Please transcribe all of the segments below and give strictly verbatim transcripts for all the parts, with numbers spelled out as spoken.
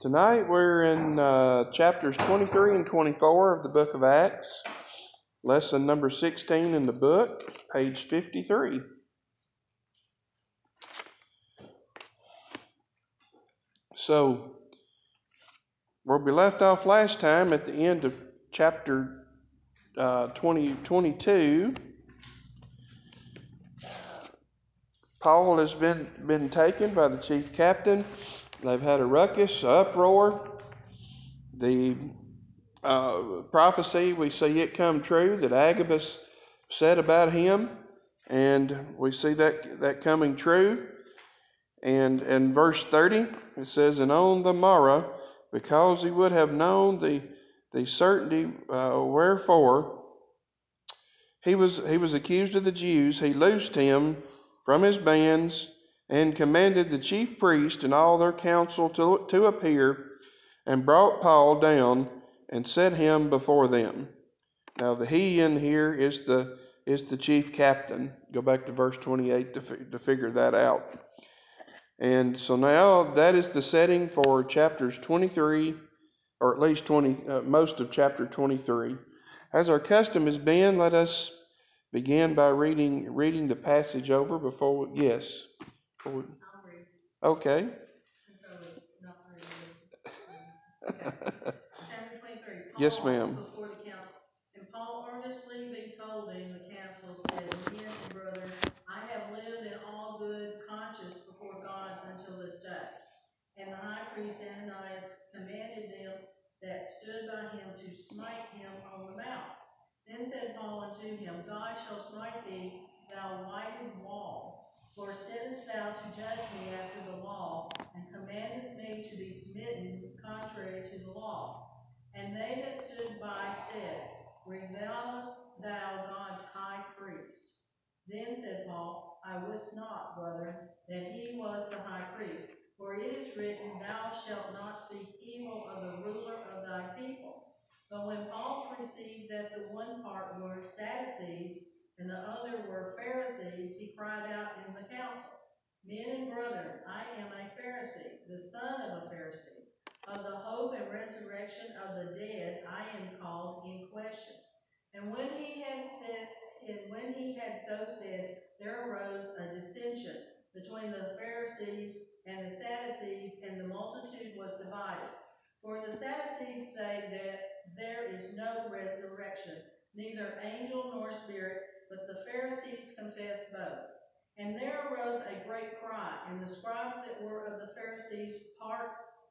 Tonight we're in uh, chapters twenty-three and twenty-four of the book of Acts, lesson number sixteen in the book, page fifty-three. So, where we left off last time at the end of chapter uh, twenty, twenty-two, Paul has been, been taken by the chief captain. They've had a ruckus, uproar. The uh, prophecy, we see it come true that Agabus said about him, and we see that that coming true. And in verse thirty, it says, "And on the morrow, because he would have known the the certainty uh, wherefore he was he was accused of the Jews, he loosed him from his bands and commanded the chief priest and all their council to, to appear, and brought Paul down and set him before them." Now the he in here is the is the chief captain. Go back to verse twenty-eight to, to figure that out. And so now that is the setting for chapters twenty-three, or at least twenty, uh, most of chapter twenty-three. As our custom has been, let us begin by reading reading the passage over before. We, yes. Before we, I'll read. Okay. Since I was not ready. Okay. Chapter twenty-three. Paul Yes, ma'am. Before the council. And Paul earnestly beholding the council said, "Men and brethren, I have lived in all good conscience before God until this day." And the high priest Ananias commanded them that stood by him to smite him on the mouth. Then said Paul unto him, "God shall smite thee, thou whited wall. For saidst thou to judge me after the law, and commandest me to be smitten contrary to the law?" And they that stood by said, "Revilest thou God's high priest?" Then said Paul, "I wist not, brethren, that he was the high priest. For it is written, Thou shalt not speak evil of the ruler of thy people." But when Paul perceived that the one part were Sadducees, and the other were Pharisees, he cried out in the council, "Men and brethren, I am a Pharisee, the son of a Pharisee. Of the hope and resurrection of the dead I am called in question." And when he had said, and when he had so said, there arose a dissension between the Pharisees and the Sadducees, and the multitude was divided. For the Sadducees say that there is no resurrection, neither angel nor spirit, but the Pharisees confess both. And there arose a great cry, and the scribes that were of the Pharisees' part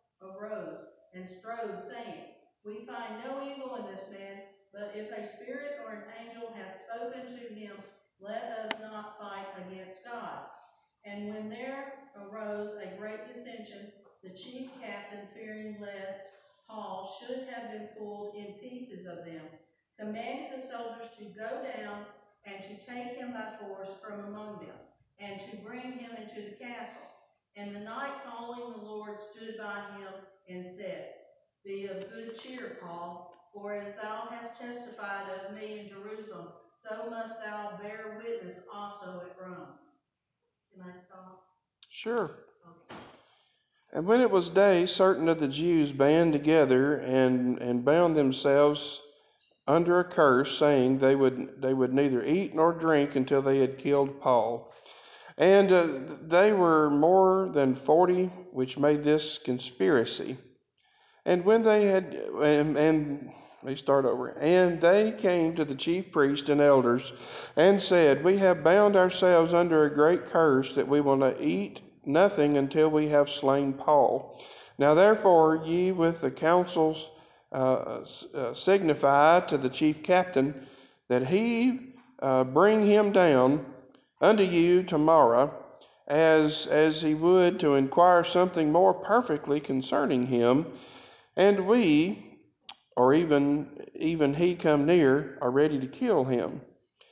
arose and strove, saying, "We find no evil in this man, but if a spirit or an angel hath spoken to him, let us not fight against God." And when there arose a great dissension, the chief captain, fearing lest Paul should have been pulled in pieces of them, commanded the soldiers to go down and to take him by force from among them, and to bring him into the castle. And the night following, the Lord stood by him and said, "Be of good cheer, Paul, for as thou hast testified of me in Jerusalem, so must thou bear witness also at Rome." Can I stop? Sure. Okay. And when it was day, certain of the Jews band together and, and bound themselves under a curse, saying they would they would neither eat nor drink until they had killed Paul. And uh, they were more than forty, which made this conspiracy. And when they had, and, and they start over, and they came to the chief priest and elders and said, "We have bound ourselves under a great curse that we will not eat nothing until we have slain Paul. Now therefore ye with the councils uh, uh, signify to the chief captain that he uh, bring him down unto you tomorrow, as as he would to inquire something more perfectly concerning him. And we, or even even he come near, are ready to kill him."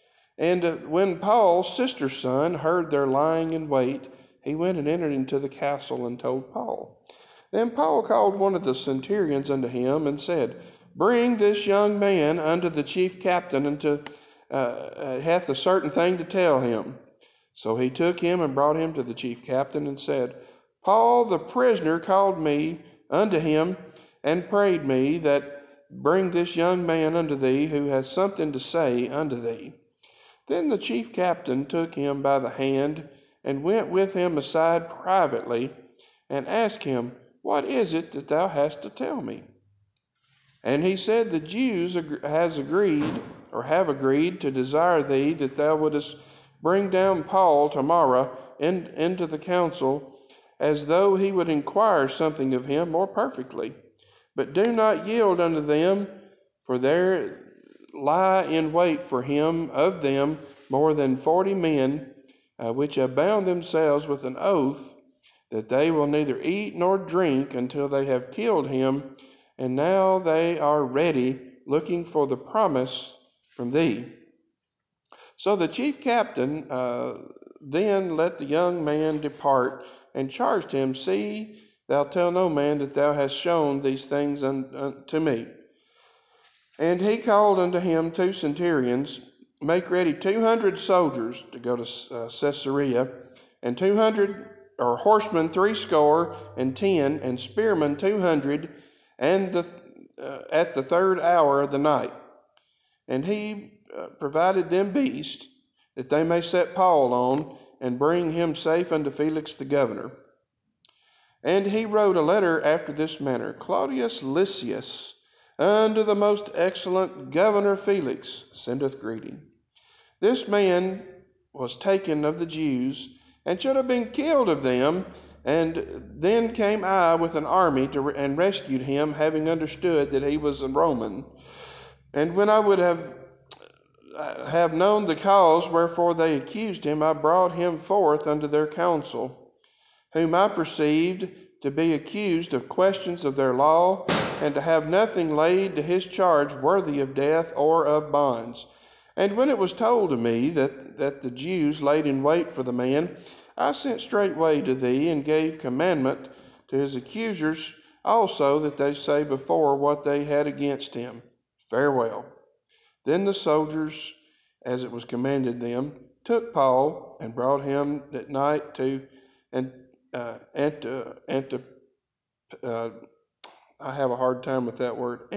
And uh, when Paul's sister's son heard their lying in wait, he went and entered into the castle and told Paul. Then Paul called one of the centurions unto him and said, "Bring this young man unto the chief captain, and to, uh, uh, hath a certain thing to tell him." So he took him and brought him to the chief captain and said, "Paul the prisoner called me unto him, and prayed me that bring this young man unto thee, who hath something to say unto thee. Then the chief captain took him by the hand, and went with him aside privately, and asked him, What is it that thou hast to tell me? And he said, The Jews has agreed, or have agreed, to desire thee that thou wouldest bring down Paul tomorrow in, into the council, as though he would inquire something of him more perfectly. But do not yield unto them, for there lie in wait for him of them more than forty men, uh, which have bound themselves with an oath that they will neither eat nor drink until they have killed him, and now they are ready, looking for the promise from thee. So the chief captain uh, then let the young man depart, and charged him, See, thou tell no man that thou hast shown these things unto me. And he called unto him two centurions, Make ready two hundred soldiers to go to uh, Caesarea, and two hundred, or horsemen threescore and ten, and spearmen two hundred, and the, uh, at the third hour of the night. And he uh, provided them beasts, that they may set Paul on, and bring him safe unto Felix the governor. And he wrote a letter after this manner, Claudius Lysias, unto the most excellent governor Felix, sendeth greeting. This man was taken of the Jews, and should have been killed of them, and then came I with an army to, and rescued him, having understood that he was a Roman. And when I would have have known the cause wherefore they accused him, I brought him forth unto their council, whom I perceived to be accused of questions of their law, and to have nothing laid to his charge worthy of death or of bonds. And when it was told to me that, that the Jews laid in wait for the man, I sent straightway to thee, and gave commandment to his accusers also, that they say before what they had against him. Farewell. Then the soldiers, as it was commanded them, took Paul, and brought him at night to and uh, Anta, Anta, uh, I have a hard time with that word,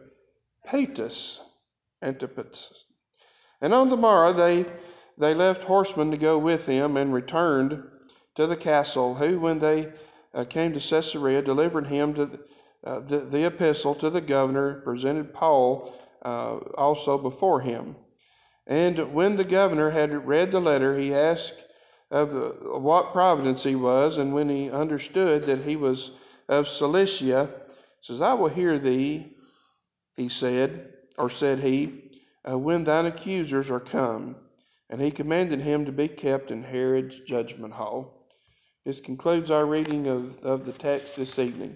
Antipatus, Antipatus. And on the morrow they they left horsemen to go with him, and returned to the castle, who, when they uh, came to Caesarea, delivered him to uh, the, the epistle to the governor, presented Paul uh, also before him. And when the governor had read the letter, he asked of, the, of what province he was, and when he understood that he was of Cilicia, says, I will hear thee, he said, or said he, uh, when thine accusers are come. And he commanded him to be kept in Herod's judgment hall. This concludes our reading of, of the text this evening.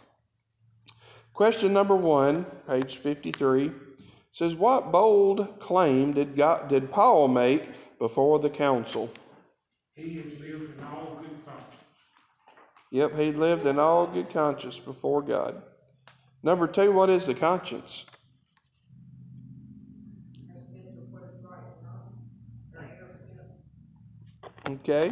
Question number one, page fifty-three, says, What bold claim did God, did Paul make before the council? He had lived in all good conscience. Yep, he lived in all good conscience before God. Number two, what is the conscience? A sense of what is right and wrong. Or inner sense. Okay.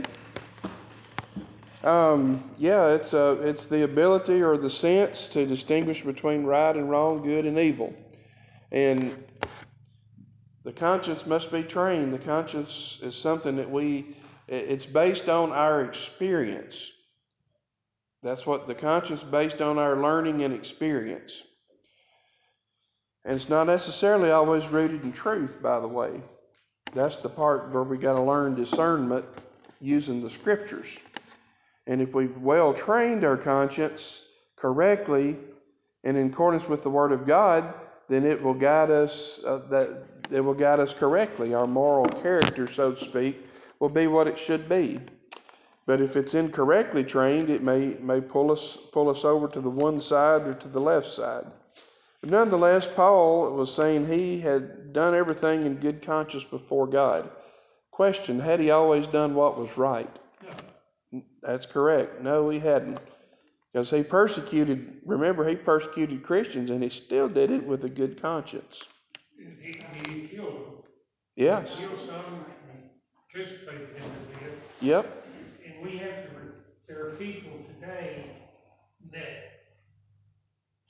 Um, yeah, it's uh, it's the ability or the sense to distinguish between right and wrong, good and evil. And the conscience must be trained. The conscience is something that we, it's based on our experience. That's what the conscience is based on, our learning and experience. And it's not necessarily always rooted in truth, by the way. That's the part where we got to learn discernment using the scriptures. And if we've well trained our conscience correctly and in accordance with the Word of God, then it will guide us. Uh, that it will guide us correctly. Our moral character, so to speak, will be what it should be. But if it's incorrectly trained, it may may pull us pull us over to the one side or to the left side. But nonetheless, Paul was saying he had done everything in good conscience before God. Question: Had he always done what was right? No. That's correct. No, he hadn't. Because he persecuted, remember, he persecuted Christians, and he still did it with a good conscience. And he, he killed them. Yes. He killed some and participated in their death. Yep. And we have to, there are people today that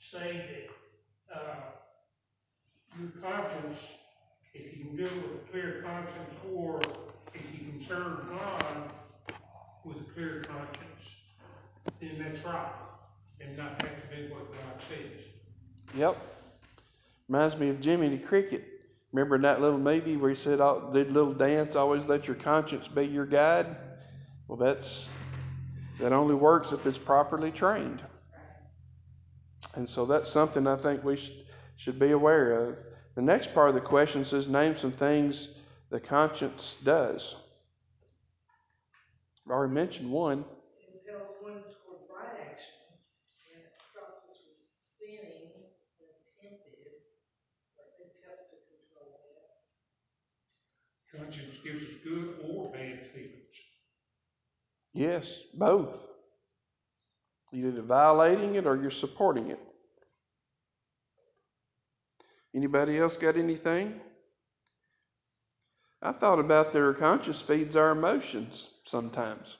say that, uh, your conscience, if you can do it with a clear conscience, or if you can serve God with a clear conscience, then that's right, and not have to do what God says. Yep. Reminds me of Jimmy the Cricket. Remember in that little movie where he said, oh, did little dance, always let your conscience be your guide? Well, that's that only works if it's properly trained. And so that's something I think we sh- should be aware of. The next part of the question says, name some things the conscience does. I already mentioned one. It impels one toward right action, and it stops us from sinning when tempted, or at least helps to control it. Conscience gives us good or bad feelings. Yes, both. You're either violating it or you're supporting it. Anybody else got anything? I thought about that our conscience feeds our emotions sometimes.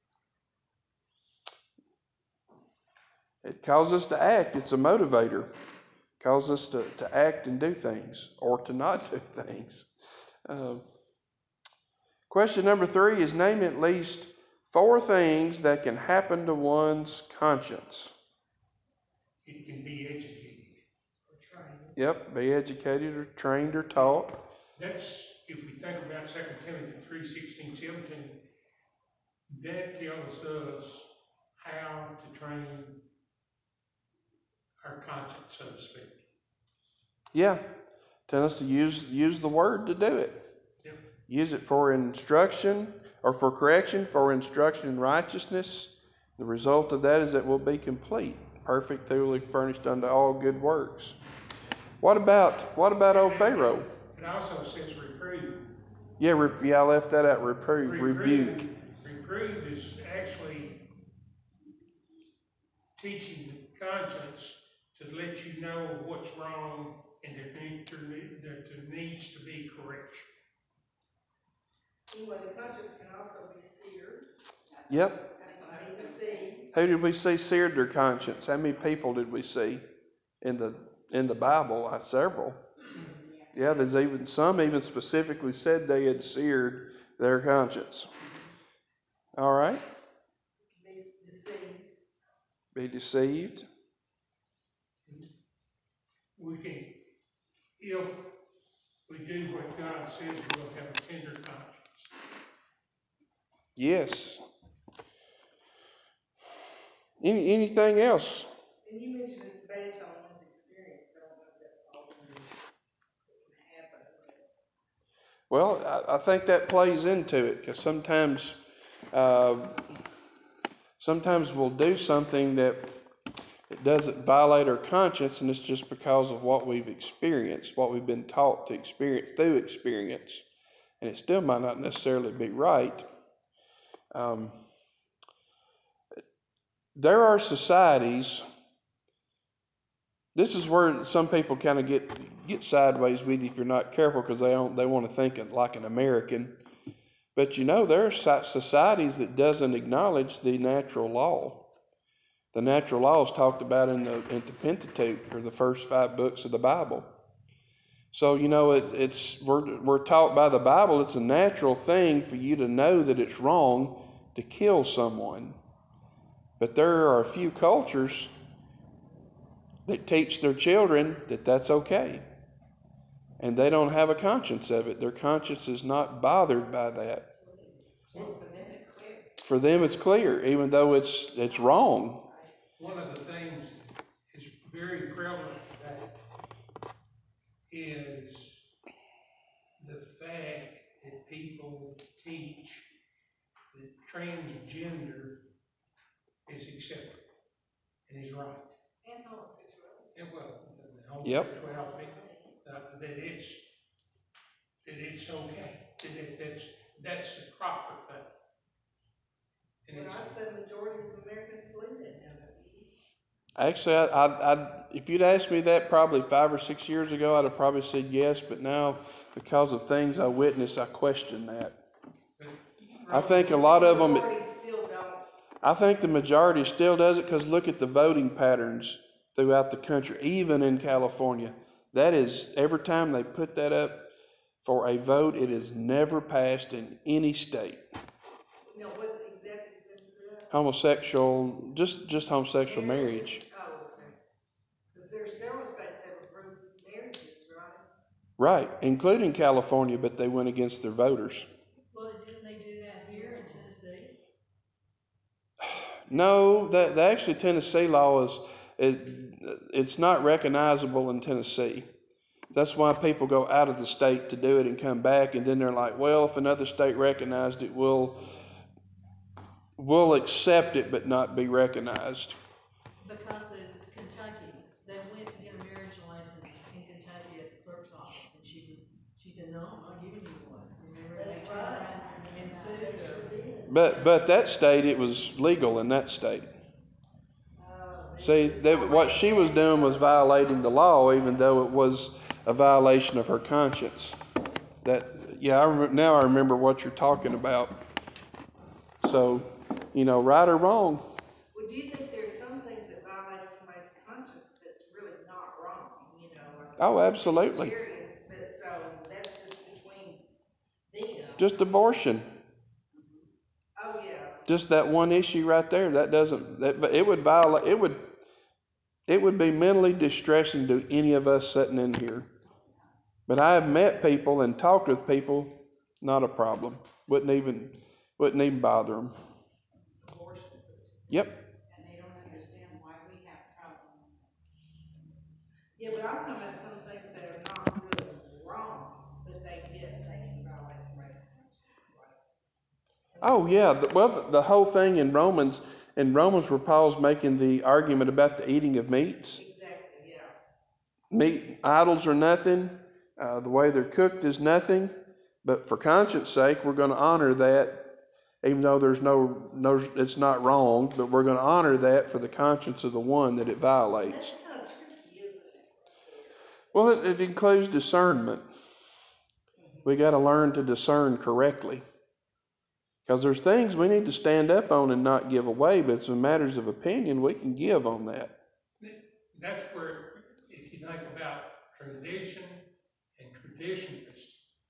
It causes us to act. It's a motivator. It causes us to, to act and do things or to not do things. Uh, question number three is name at least four things that can happen to one's conscience. It can be educated. Or trained. Yep, be educated or trained or taught. That's, if we think about Second Timothy three, sixteen, seventeen, that tells us how to train our conscience, so to speak. Yeah, tell us to use use the word to do it. Yep. Use it for instruction or for correction, for instruction in righteousness. The result of that is that we'll be complete, perfect, thoroughly furnished unto all good works. What about what about old Pharaoh? It also says reprove. Yeah, re- yeah, I left that out. Reprove, Reprove, rebuke. reprove is actually teaching the conscience to let you know what's wrong and that there, that there needs to be correction. Anyway, the conscience can also be seared. Yep. It can be deceived. Who did we see seared their conscience? How many people did we see in the in the Bible? Uh, several. Yeah, there's even some even specifically said they had seared their conscience. All right. Be deceived. Be deceived. We can, if we do what God says, we'll have a tender conscience. Yes. Any anything else? And you mentioned it's based on one's experience. I don't know if that falls under what can happen. Well, I, I think that plays into it because sometimes, uh, sometimes we'll do something that it doesn't violate our conscience, and it's just because of what we've experienced, what we've been taught to experience through experience, and it still might not necessarily be right. Um, there are societies. This is where some people kind of get get sideways with you if you're not careful because they don't they want to think like an American. But you know, there are societies that doesn't acknowledge the natural law. The natural law is talked about in the, in the Pentateuch, or the first five books of the Bible. So, you know, it's, it's we're, we're taught by the Bible it's a natural thing for you to know that it's wrong to kill someone. But there are a few cultures that teach their children that that's okay. And they don't have a conscience of it. Their conscience is not bothered by that. Well, For them, it's clear, even though it's it's wrong. one of the things is very prevalent today is the fact that people teach that transgender is acceptable and is right. And homosexuality. And well, the Yep. homosexuality, uh, that it's that it's okay. That it, that's that's the proper thing. And Well, it's, I'd say the majority of Americans believe that now. Actually, I, I, I, if you'd asked me that probably five or six years ago, I'd have probably said yes. But now, because of things I witnessed, I question that. I think a lot of them. The majority still don't. I think the majority still does it because look at the voting patterns throughout the country, even in California. That is, every time they put that up for a vote, it is never passed in any state. Now, what's exactly been put up? Homosexual, just just homosexual marriage. Oh, okay. Because there's several states that have approved marriages, right? Right, including California, but they went against their voters. Well, didn't they do that here in Tennessee? No, that, that actually Tennessee law is, it, it's not recognizable in Tennessee. That's why people go out of the state to do it and come back, and then they're like, well, if another state recognized it, we'll, we'll accept it but not be recognized. Because the Kentucky, they went to get a marriage license in Kentucky at the clerk's office, and she she said, no, I'm not giving you one. Remember, they That's turned right. around and sued her. But but that state, it was legal in that state. Oh, they See, approved they, all what that she was back doing was first. violating the law, even though it was a violation of her conscience. That, yeah, I rem- now I remember what you're talking about. So, you know, right or wrong. Well, do you think there's some things that violate somebody's conscience that's really not wrong, you know? like Oh, absolutely. Vegetarians, but so that's just between them. Just abortion. Oh, yeah. Just that one issue right there. That doesn't. That it would violate. It would. It would be mentally distressing to any of us sitting in here. But I have met people and talked with people. Not a problem. Wouldn't even. Wouldn't even bother them. Abortion. Yep. And they don't understand why we have problems. Yeah, but I'm talking about some things that are not really wrong, but they get, they can violate somebody's conscience, like. Oh yeah. The, well, the, the whole thing in Romans, in Romans, where Paul's making the argument about the eating of meats. Exactly, yeah. Meat idols are nothing. Uh, the way they're cooked is nothing. But for conscience sake, we're going to honor that, even though there's no, no, it's not wrong. But we're going to honor that for the conscience of the one that it violates. That's kind of tricky, isn't it? Well, it, it includes discernment. We got to learn to discern correctly. Because there's things we need to stand up on and not give away, but some matters of opinion we can give on that. That's where, if you think about tradition and traditionalist,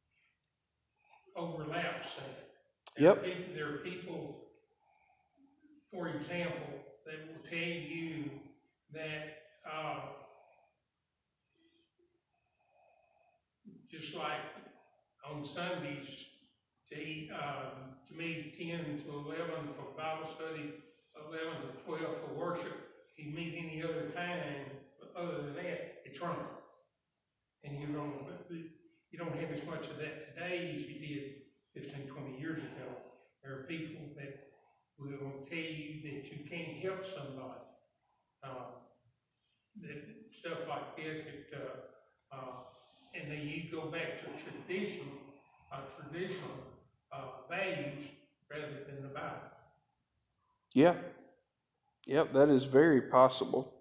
overlaps there. There are Yep. people, there are people, for example, that will tell you that uh, just like on Sundays, to eat, um, to meet ten to eleven for Bible study, eleven to twelve for worship. If you meet any other time other than that, it's wrong. And you don't, you don't have as much of that today as you did fifteen, twenty years ago. There are people that will tell you that you can't help somebody. Uh, that stuff like that, that uh, uh, and then you go back to tradition, uh, traditional uh, values rather than the Bible. Yeah. Yep, that is very possible.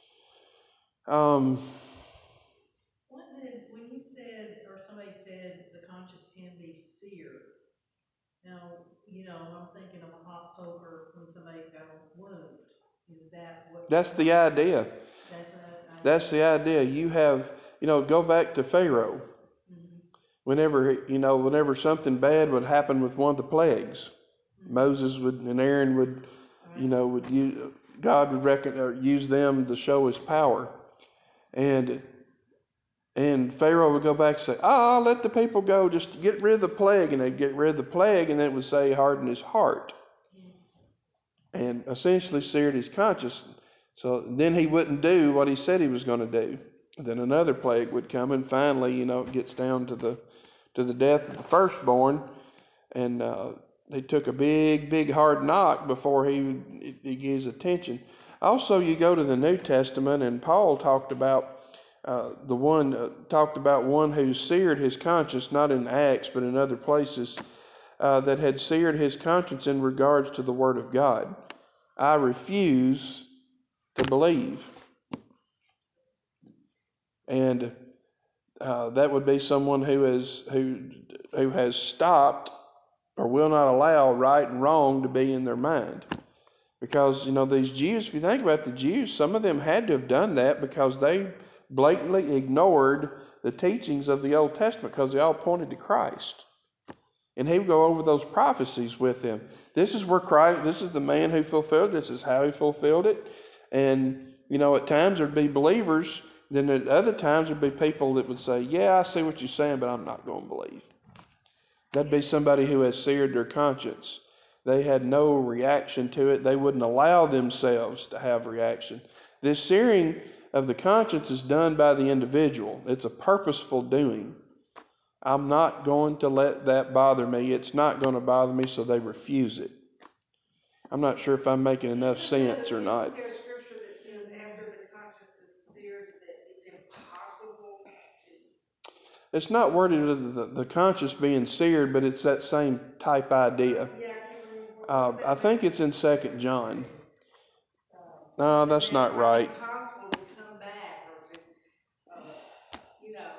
Um, What did, when you said, or somebody said the conscience can be seared, now, you know, I'm thinking of a hot poker when somebody's got a wound. Is that what? that's the idea. That's, that's, That's the idea. You have, you know, go back to Pharaoh. mm-hmm. Whenever, you know, whenever something bad would happen with one of the plagues, mm-hmm. Moses would and Aaron would, right. you know, would use, God would reckon, or use them to show his power. And and Pharaoh would go back and say, ah, let the people go, just get rid of the plague. And they'd get rid of the plague, and then it would say, harden his heart. Mm-hmm. And essentially seared his conscience. So then he wouldn't do what he said he was going to do. Then another plague would come, and finally, you know, it gets down to the to the death of the firstborn, and uh, they took a big, big hard knock before he he gives attention. Also, you go to the New Testament, and Paul talked about uh, the one uh, talked about one who seared his conscience, not in Acts but in other places, uh, that had seared his conscience in regards to the Word of God. I refuse to believe. And uh, that would be someone who is who who has stopped or will not allow right and wrong to be in their mind. Because, you know, these Jews, if you think about the Jews, some of them had to have done that because they blatantly ignored the teachings of the Old Testament because they all pointed to Christ. And he would go over those prophecies with them. This is where Christ, this is the man who fulfilled, this is how he fulfilled it. And, you know, at times there'd be believers, then at other times there'd be people that would say, yeah, I see what you're saying, but I'm not going to believe. That'd be somebody who has seared their conscience. They had no reaction to it. They wouldn't allow themselves to have reaction. This searing of the conscience is done by the individual. It's a purposeful doing. I'm not going to let that bother me. It's not going to bother me, so they refuse it. I'm not sure if I'm making enough sense or not. Isn't there a scripture that says after the conscience is seared that it's impossible to... It's not worded of the, the conscience being seared, but it's that same type idea. Yeah, I can't remember what Uh, I think it's in Second John. No, that's not right. It's impossible to come back or to, uh, you know,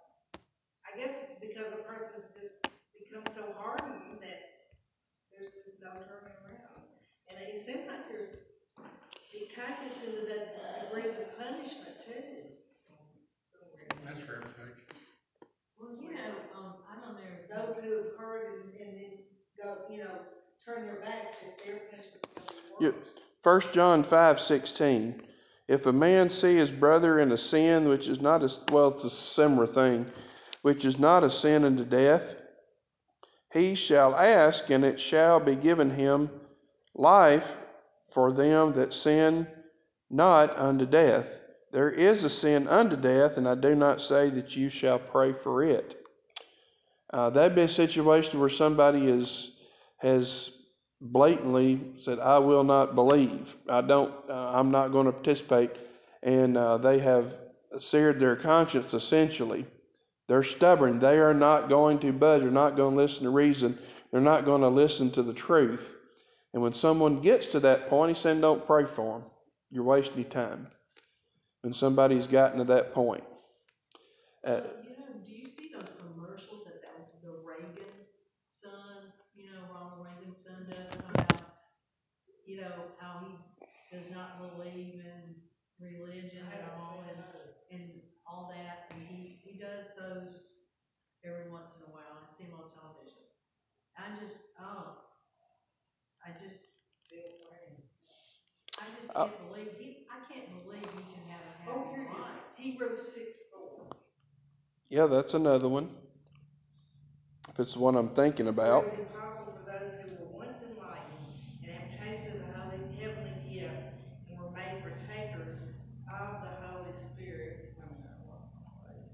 I guess it's because a person's just become so hardened that there's just no turning around. And it seems like there's, it kind of gets into the degrees of punishment too. That's reputation. Well, you know, um, I don't know. Those who have heard and, and then go, you know, turn their back, that their punishment will be worse. First John five sixteen. If a man see his brother in a sin which is not a, well, it's a similar thing, which is not a sin unto death, he shall ask, and it shall be given him life for them that sin not unto death. There is a sin unto death, and I do not say that you shall pray for it. Uh, that'd be a situation where somebody is has blatantly said, I will not believe. I don't, uh, I'm not going to participate. And uh, they have seared their conscience essentially. They're stubborn. They are not going to budge. They're not going to listen to reason. They're not going to listen to the truth. And when someone gets to that point, he's saying, don't pray for them. You're wasting your time. When somebody's gotten to that point. Uh, you know, do you see those commercials that the, the Reagan son, you know, Ronald Reagan's son does about, you know, how he does not believe in religion at all and, and all that, and he, he does those every once in a while. I see him on television. I just, oh, I just feel for him. I just can't uh, believe he. I can't believe he can have a happy oh, life. Hebrews six four. Yeah, that's another one. If it's the one I'm thinking about. For it is impossible for those who were once enlightened and have tasted the holy heavenly gift and were made partakers of the Holy Spirit. Oh, no, I lost my place.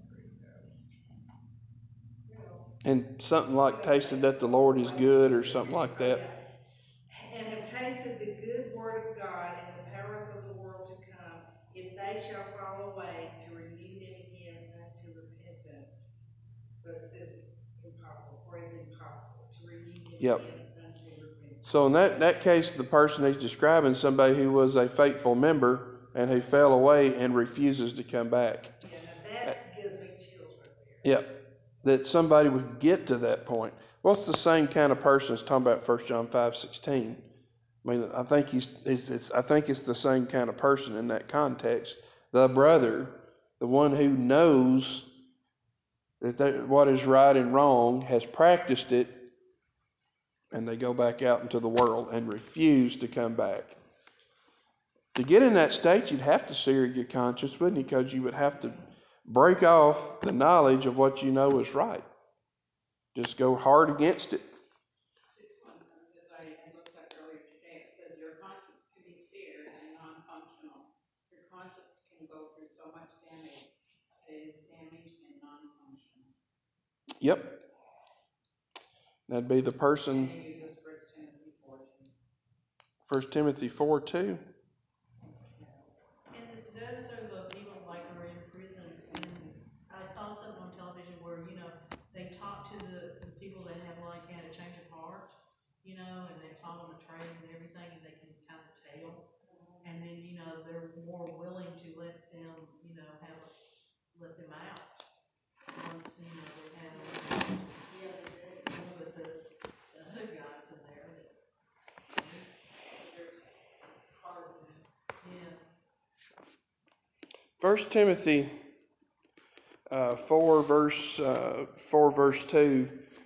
And something like tasted that the Lord is good or something like that. And have tasted the good word of God and the powers of the world to come, if they shall fall away, to renew them again unto repentance. So it says impossible, for it's impossible to renew them yep. again unto repentance. So in that, that case, the person he's describing is somebody who was a faithful member and who fell away and refuses to come back. Yeah, now that gives me chills right there. Yep. That somebody would get to that point. Well, it's the same kind of person as talking about First John five sixteen. I mean, I think he's, it's, it's, I think it's the same kind of person in that context. The brother, the one who knows that they, what is right and wrong, has practiced it, and they go back out into the world and refuse to come back. To get in that state, you'd have to sear your conscience, wouldn't you? Because you would have to break off the knowledge of what you know is right. Just go hard against it. This one that I looked at earlier today, it says your conscience can be seared and non-functional. Your conscience can go through so much damage. It is damaged and non-functional. Yep. That'd be the person. And they use First Timothy four two. First Timothy four two. And those are the people like are in prison. And I saw something on television where, you know, they talk to the, the people that have like had a change of heart, you know, and they taught them a trade and everything, and they can kind of tell. And then, you know, they're more willing to let them, you know, have a, let them out once, you know, they have a, yeah, but the, the other guys in there, that, First Timothy uh, four verse uh, four verse two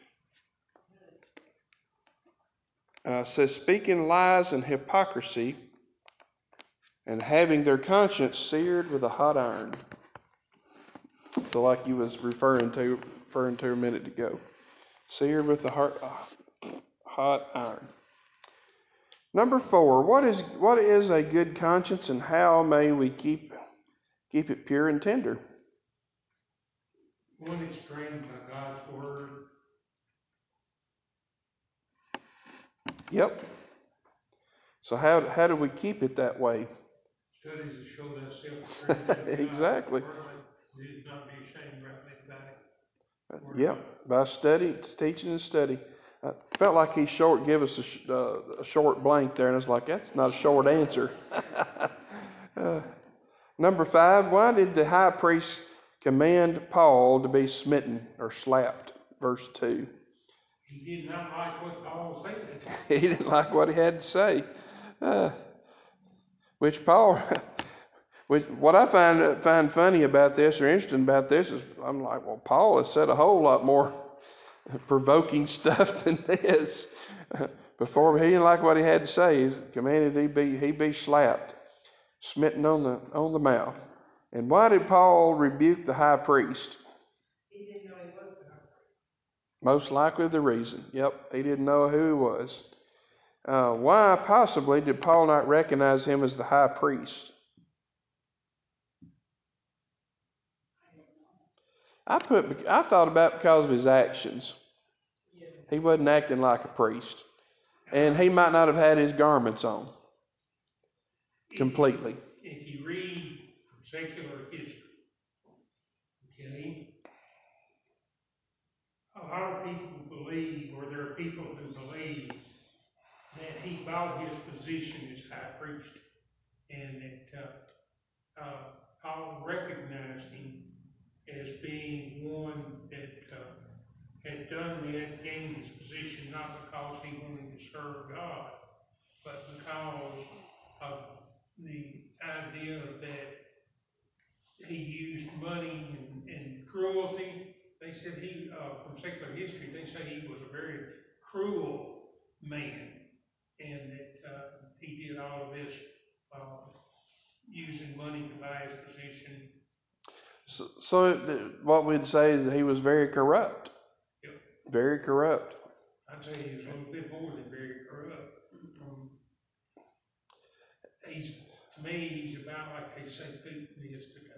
uh, says, "Speaking lies and hypocrisy, and having their conscience seared with a hot iron." So, like you was referring to referring to a minute ago, seared with a hot, hot iron. Number four, what is what is a good conscience, and how may we keep keep it pure and tender? One is trained by God's word. Yep. So how how do we keep it that way? Studies that show that self-truth. Exactly. Do not be ashamed about it. Yep. By study, teaching and study. I felt like he short give us a, sh- uh, a short blank there, and I was like, that's not a short answer. uh, number five, why did the high priest command Paul to be smitten or slapped? Verse two. He did not like what Paul said. He didn't like what he had to say. Uh, which Paul, which, what I find find funny about this or interesting about this is I'm like, well, Paul has said a whole lot more provoking stuff than this. Before he didn't like what he had to say. He commanded he be he be slapped, smitten on the on the mouth. And why did Paul rebuke the high priest? He didn't know he was the high priest. Most likely the reason. Yep, he didn't know who he was. Uh, why possibly did Paul not recognize him as the high priest? I put I thought about because of his actions. Yeah. He wasn't acting like a priest, and he might not have had his garments on completely. If you, if you read from secular history, okay, a lot of people believe, or there are people who believe, that he bought his position as high priest, and that uh, uh, Paul recognized him as being one that uh, had done that, gained his position, not because he wanted to serve God, but because of the idea that he used money and, and cruelty. They said he, uh, from secular history, they say he was a very cruel man, and that uh, he did all of this uh, using money to buy his position. So, so it, what we'd say is that he was very corrupt. Yep. Very corrupt. I'd say he was a little bit more than very corrupt. Um, he's, to me, he's about like they say Putin is today.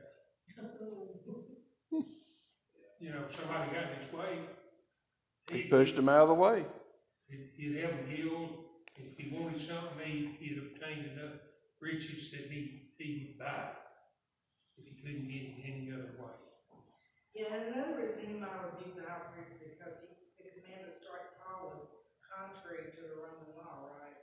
You know, if somebody got his way, He pushed him out of the way. He'd have him healed. If he wanted something, he, he'd obtain enough riches that he, he would buy if he couldn't get it any other way. Yeah, and another reason he might rebuke the high priest because he, the command to strike Paul was contrary to the Roman law, right?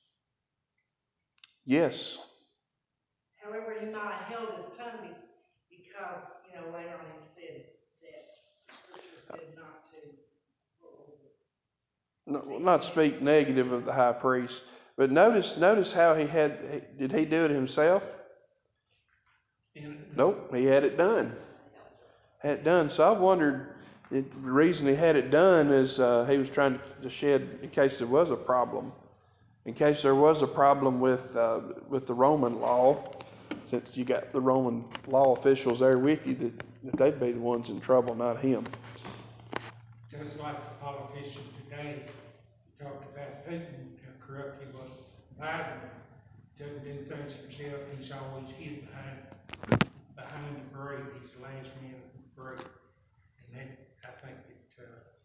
Yes. However, he might have held his tongue because, you know, later on he said that scripture said not to, what was it? No, not speak negative of the high priest, but notice notice how he had. Did he do it himself? And, Nope, he had it done. Had it done. So I wondered. The reason he had it done is uh, he was trying to shed, in case there was a problem, in case there was a problem with uh, with the Roman law. Since you got the Roman law officials there with you, that, that they'd be the ones in trouble, not him. just like the politicians today, we talked about Putin, how corrupt he was. Biden doesn't do things himself. He's always hid behind behind the parade. He's the last man of the parade. And then I think that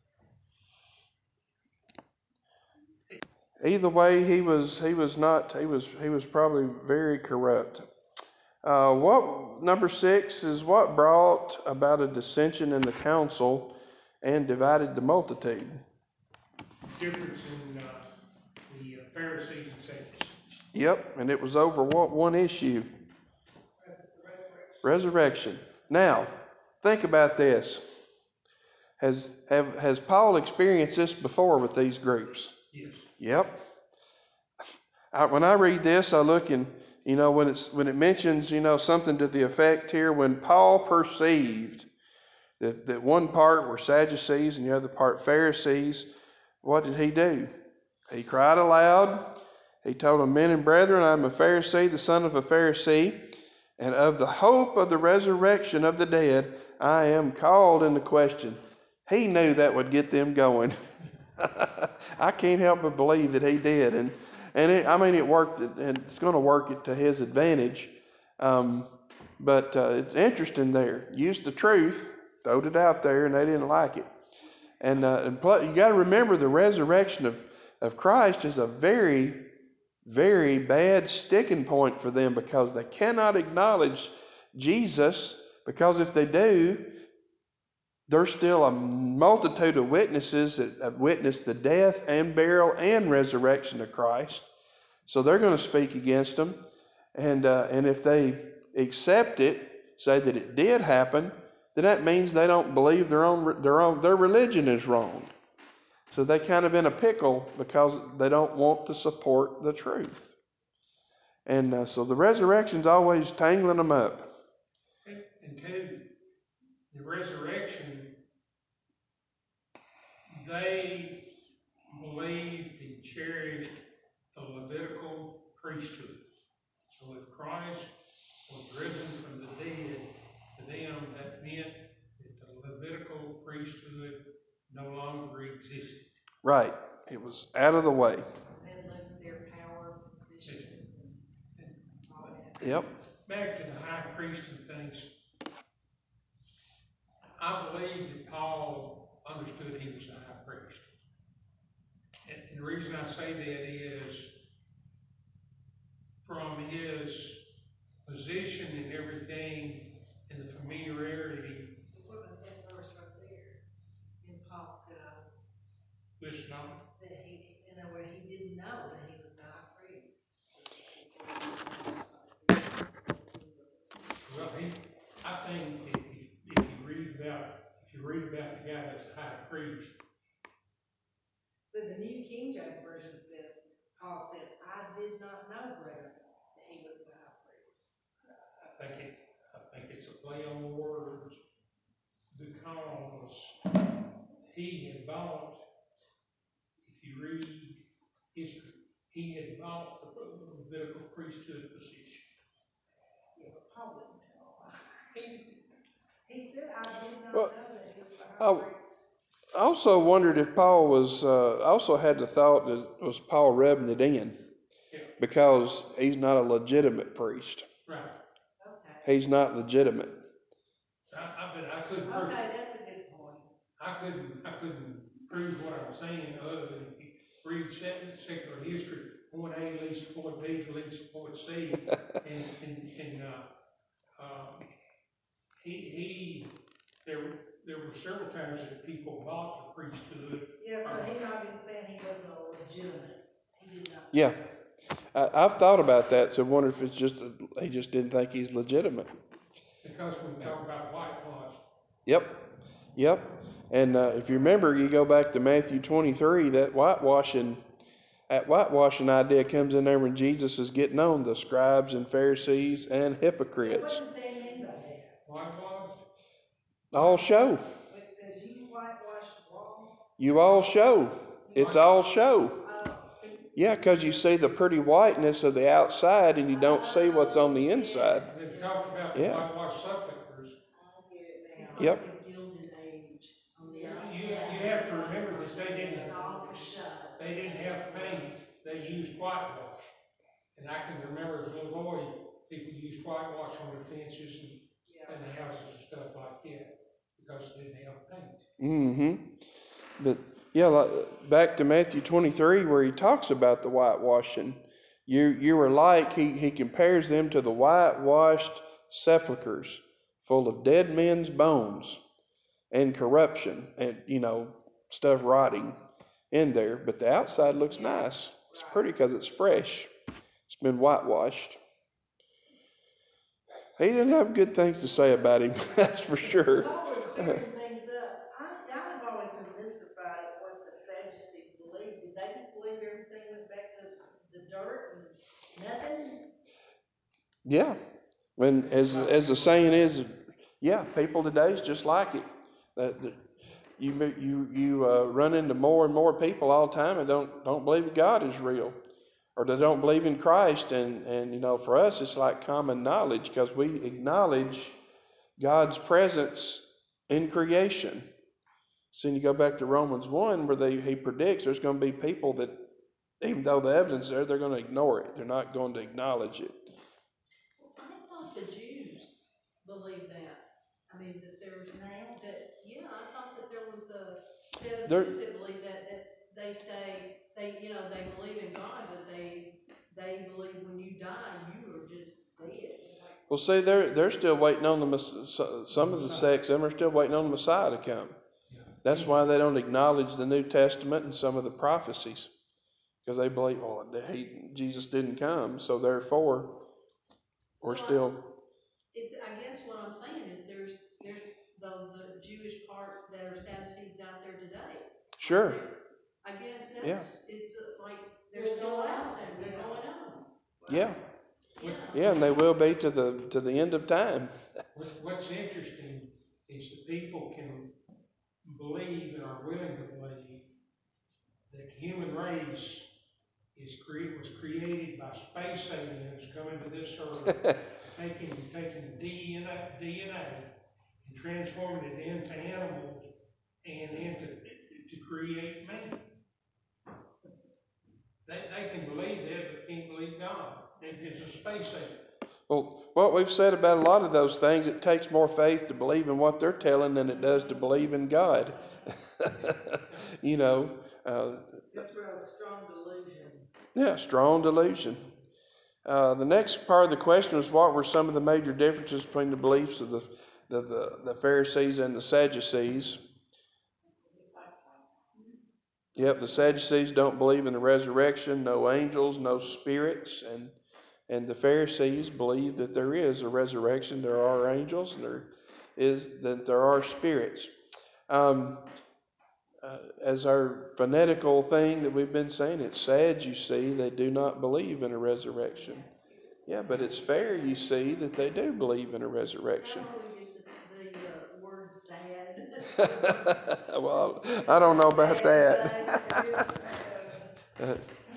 uh, Either way, he was he was not he was he was probably very corrupt. Uh, what number six is what brought about a dissension in the council and divided the multitude. difference in uh, the uh, Pharisees and Sadducees. Yep, and it was over what one issue? Resurrection. Resurrection. Now, think about this. Has have has Paul experienced this before with these groups? Yes. Yep. I, when I read this, I look and You know, when it's when it mentions, you know, something to the effect here, when Paul perceived that, that one part were Sadducees and the other part Pharisees, what did he do? He cried aloud. He told them, men and brethren, I am a Pharisee, the son of a Pharisee, and of the hope of the resurrection of the dead, I am called into question. He knew that would get them going. I can't help but believe that he did. And, and it, I mean, it worked, and it's going to work it to his advantage. Um, but uh, it's interesting there. Used the truth, throwed it out there, and they didn't like it. And, uh, and plus, you got to remember the resurrection of, of Christ is a very, very bad sticking point for them, because they cannot acknowledge Jesus, because if they do, there's still a multitude of witnesses that have witnessed the death and burial and resurrection of Christ. So they're going to speak against them. And, uh, and if they accept it, say that it did happen, then that means they don't believe their own, their own, their religion is wrong. So they kind of in a pickle because they don't want to support the truth. And uh, so the resurrection's always tangling them up. And, and two, the resurrection, they believed and cherished the Levitical priesthood. So if Christ was risen from the dead, to them that meant that the Levitical priesthood no longer existed. Right. It was out of the way. And lose their power, positions, and all that. Yep. Back to the high priest and things, I believe that Paul understood he was the high priest. And, and the reason I say that is from his position and everything and the familiarity. What about that verse right there? And Paul said, uh, Listen on. that he, you know, where he didn't know that he was the high priest. Well, he, I think if, if you read about, if you read about the guy that's the high priest. So the New King James Version says, Paul said, I did not know, brethren, that he was the high priest. I think it, I think it's a play on words, because he had bought, if you read history, he had bought the Levitical priesthood position. Yeah, but Paul didn't know. He, He said, I did not Well, know that he was the high I priest. I also wondered if Paul was, uh, I also had the thought that was Paul rubbing it in, yeah. because he's not a legitimate priest. Right. Okay. He's not legitimate. I, I bet I couldn't prove. Okay, that's a good point. I couldn't. I couldn't prove what I'm saying other than if you read secular history, point A leads to point B leads to point C, and and, and uh, um, he he there there were several times that people bought the priesthood. Yeah, so he might have been saying he wasn't a legitimate. He did not. Yeah. I, I've thought about that, so I wonder if it's just, a, he just didn't think he's legitimate. Because when we talk about whitewash. Yep. Yep. And uh, if you remember, you go back to Matthew twenty-three, that whitewashing, that whitewashing idea comes in there when Jesus is getting on the scribes and Pharisees and hypocrites. What did they mean by that? Whitewash? All show. It says you whitewash the wall. You all show. It's all show. Oh. Yeah, because you see the pretty whiteness of the outside and you don't see what's on the inside. And they talk about the Yeah. whitewash sepulchres. I get it now. It's Yep. like a gilded age on the You, outside. you have to remember that they didn't, It's all for show. they didn't have paint, they used whitewash. And I can remember as a little boy, people used whitewash on their fences and, Yeah. and the houses and stuff like that, because they didn't have paint. Mm-hmm. But yeah, like, back to Matthew twenty-three where he talks about the whitewashing. You you were like, he, he compares them to the whitewashed sepulchres full of dead men's bones and corruption and, you know, stuff rotting in there. But the outside looks nice. It's pretty because it's fresh. It's been whitewashed. He didn't have good things to say about him, that's for sure. While we're clearing things up, I, I've always been mystified at what the Sadducees believed. Did they just believe everything went back to the dirt and nothing? When, as, as the saying is, yeah, people today is just like it. That, that you, you, you uh, run into more and more people all the time and don't, don't believe that God is real, or they don't believe in Christ. And, and, you know, for us, it's like common knowledge because we acknowledge God's presence in creation. So you go back to Romans one where they, he predicts there's going to be people that, even though the evidence is there, they're going to ignore it. They're not going to acknowledge it. I thought the Jews believed that. I mean, that there's now that, yeah, I thought that there was a set of There- Jews that believe that, that they say, they, you know, they believe in God, but they, they believe when you die, you are just dead. Well, see, they're, they're still waiting on the, Mess- some of the sects, them are still waiting on the Messiah to come. That's why they don't acknowledge the New Testament and some of the prophecies. Because they believe, well, he, Jesus didn't come, so therefore, we're Well, still... It's, I guess what I'm saying is there's, there's the, the Jewish part that are Sadducees out there today. Sure. I guess that's, Yeah. it's uh, like, they're still out there, they're going on. Yeah. Yeah. Yeah, and they will be to the to the end of time. What, what's interesting is that people can believe and are willing to believe that the human race is cre- was created by space aliens coming to this earth, taking taking D N A, D N A and transforming it into animals and into to create man. They, they can believe that, but can't believe God. It, it's a space alien. Well, what we've said about a lot of those things, it takes more faith to believe in what they're telling than it does to believe in God. You know. Uh, It's real strong delusion. yeah, strong delusion. Uh, the next part of the question was, what were some of the major differences between the beliefs of the, the, the, the Pharisees and the Sadducees? Yep, the Sadducees don't believe in the resurrection, no angels, no spirits, and and the Pharisees believe that there is a resurrection, there are angels, and there is that there are spirits. Um, uh, as our phonetical thing that we've been saying, it's sad, you see, they do not believe in a resurrection. Yeah, but it's fair, you see, that they do believe in a resurrection. Is that where we get the, the uh, word sad? Well, I don't know about that. Uh,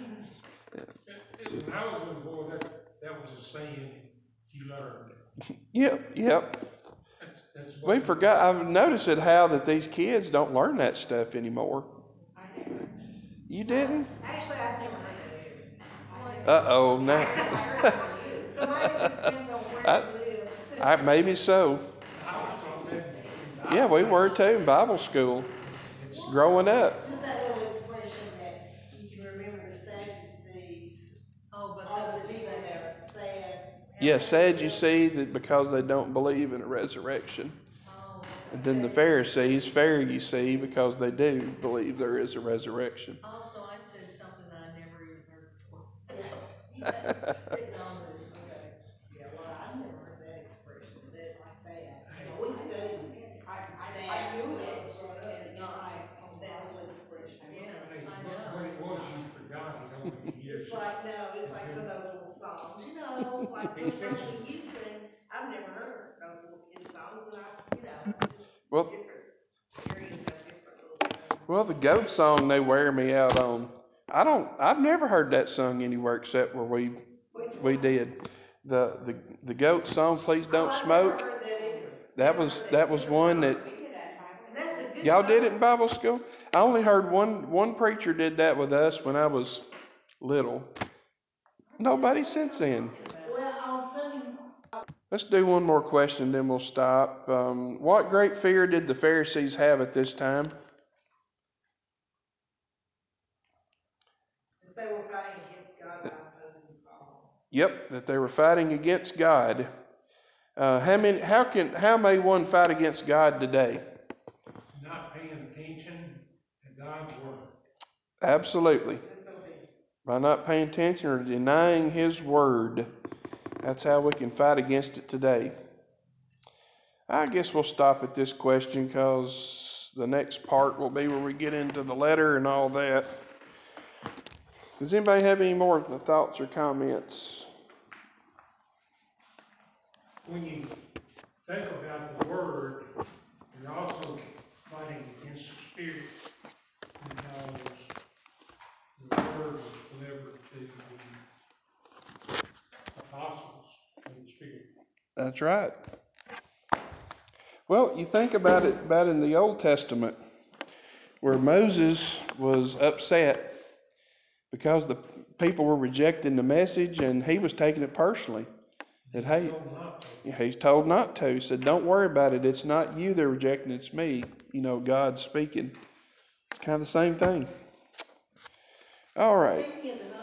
When I was a little boy, that, that was a saying you learned. yep, yep. That's, that's We what forgot. I've noticed it how that these kids don't learn that stuff anymore. I never. You didn't? Actually, I've never heard that either. Uh oh, I now. heard it from you. So maybe it just depends on where I, you live. I, maybe so. I was taught that in Bible Yeah, we were class. too in Bible school, It's, growing up. Just that little expression that you can remember the Sadducees, Oh, but all because the it's people that sad. are sad. Yeah, sad you see that because they don't believe in a resurrection. Oh, And okay. then the Pharisees, fair you see, because they do believe there is a resurrection. Also, I said something that I never even heard before. Yeah, yeah, it dawned on me. Okay. Yeah, well, I've never heard that expression, that like that. You know, we studied I, I, that I knew when I it was growing up, in, but in not my own that heart. little expression. Yeah, hey, I what, know. what it was used for God is over the years. It's like, no, it's like some of those little songs, you know, like some songs that you sing, I've never heard those little kid songs, and I, you know, just Well, different areas have different little things. well, the goat song they wear me out on. I don't. I've never heard that sung anywhere except where we we did the the the goat song. Please don't Oh, I've smoke. never heard that either. That Never was heard that was one that We did that in Bible. And that's a good y'all song. did it in Bible school. I only heard one one preacher did that with us when I was little. Nobody since then. Well, on Sunday, Let's do one more question, then we'll stop. Um, what great fear did the Pharisees have at this time? they were fighting against God by opposing Paul. Yep, that they were fighting against God. Uh, how many? How can? How may one fight against God today? Not paying attention to God's word. Absolutely. Disobedience. By not paying attention or denying His word. That's how we can fight against it today. I guess we'll stop at this question because the next part will be where we get into the letter and all that. Does anybody have any more thoughts or comments? when you think about the word, you're also fighting against the spirit, because the word was delivered to the apostles of the spirit. That's right. Well, you think about it, about in the Old Testament, where Moses was upset because the people were rejecting the message, and he was taking it personally. That, hey, Told not to. he's told not to. He said, don't worry about it. It's not you they're rejecting, it's me. You know, God's speaking. It's kind of the same thing. All right. Speaking of the